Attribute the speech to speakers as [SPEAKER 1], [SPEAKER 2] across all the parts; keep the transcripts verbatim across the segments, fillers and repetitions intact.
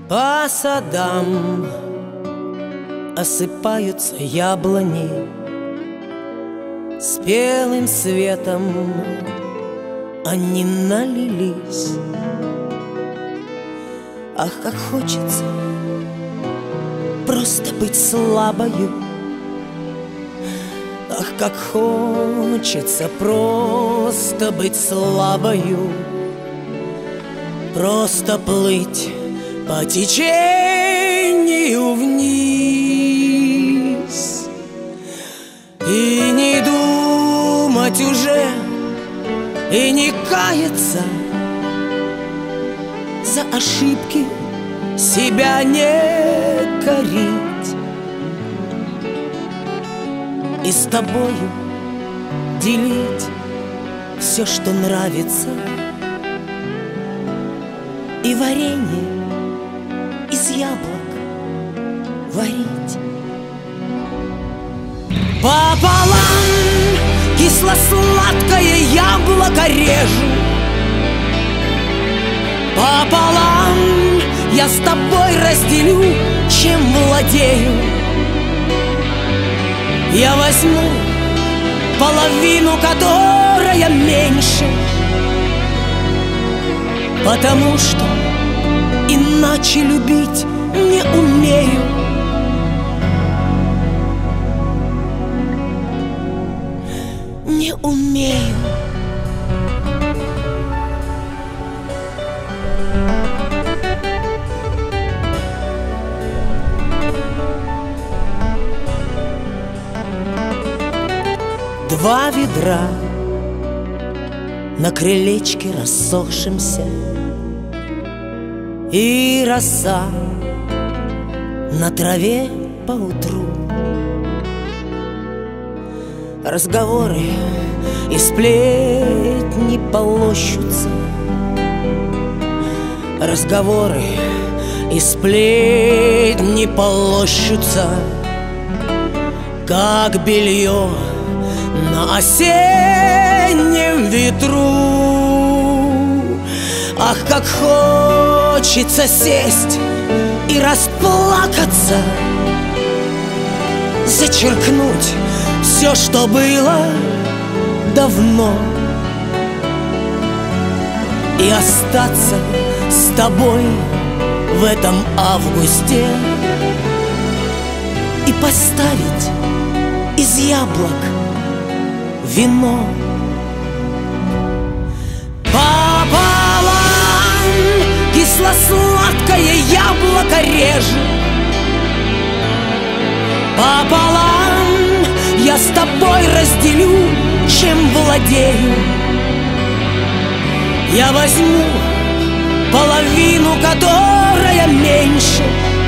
[SPEAKER 1] По садам осыпаются яблони, спелым светом они налились. Ах, как хочется просто быть слабою, ах, как хочется просто быть слабою, просто плыть по течению вниз и не думать уже, и не каяться, за ошибки себя не корить, и с тобою делить все, что нравится, и варенье из яблок варить. Пополам кисло-сладкое яблоко режу, пополам я с тобой разделю, чем владею. Я возьму половину, которая меньше, потому что иначе любить не умею. Не умею. Два ведра на крылечке рассохшемся, и роса на траве поутру. Разговоры и сплетни полощутся, разговоры и сплетни полощутся, как белье на осеннем ветру. Ах, как хочется сесть и расплакаться, зачеркнуть все, что было давно, и остаться с тобой в этом августе, и поставить из яблок вино. Пополам кисло-сладкое яблоко режу, пополам я с тобой разделю, чем владею. Я возьму половину, которая меньше,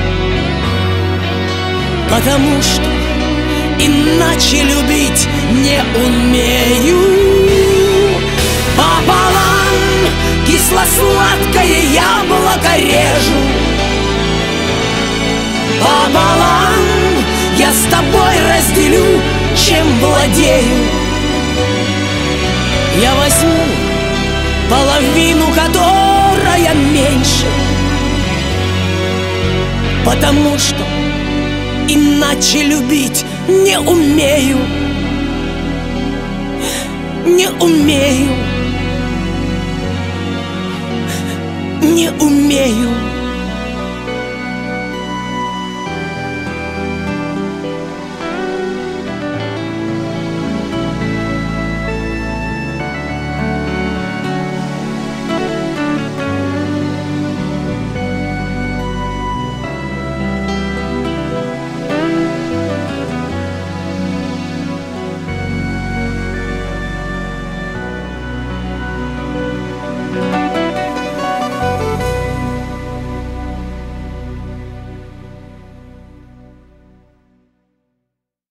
[SPEAKER 1] потому что иначе любить не умею. Пополам кисло-сладкое яблоко режу, пополам я с тобой разделю, чем владею. Я возьму половину, которая меньше, потому что иначе любить не умею. Не умею. Не умею.